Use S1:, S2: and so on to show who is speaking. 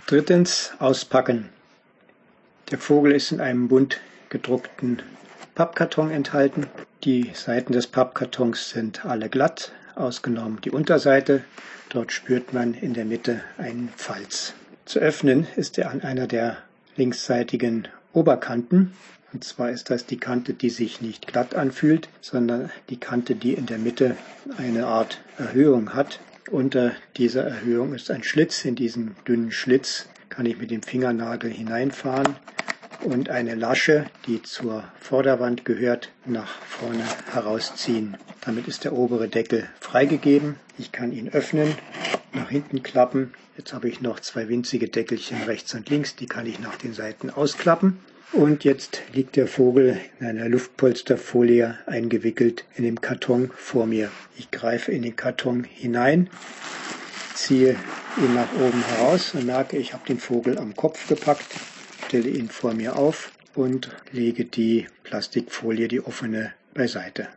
S1: Drittens, auspacken. Der Vogel ist in einem bunt gedruckten Pappkarton enthalten. Die Seiten des Pappkartons sind alle glatt, ausgenommen die Unterseite. Dort spürt man in der Mitte einen Falz. Zu öffnen ist er an einer der linksseitigen Oberkanten. Und zwar ist das die Kante, die sich nicht glatt anfühlt, sondern die Kante, die in der Mitte eine Art Erhöhung hat. Unter dieser Erhöhung ist ein Schlitz. In diesen dünnen Schlitz kann ich mit dem Fingernagel hineinfahren und eine Lasche, die zur Vorderwand gehört, nach vorne herausziehen. Damit ist der obere Deckel freigegeben. Ich kann ihn öffnen, nach hinten klappen. Jetzt habe ich noch zwei winzige Deckelchen rechts und links, die kann ich nach den Seiten ausklappen. Und jetzt liegt der Vogel in einer Luftpolsterfolie eingewickelt in dem Karton vor mir. Ich greife in den Karton hinein, ziehe ihn nach oben heraus und merke, ich habe den Vogel am Kopf gepackt, stelle ihn vor mir auf und lege die Plastikfolie, die offene, beiseite.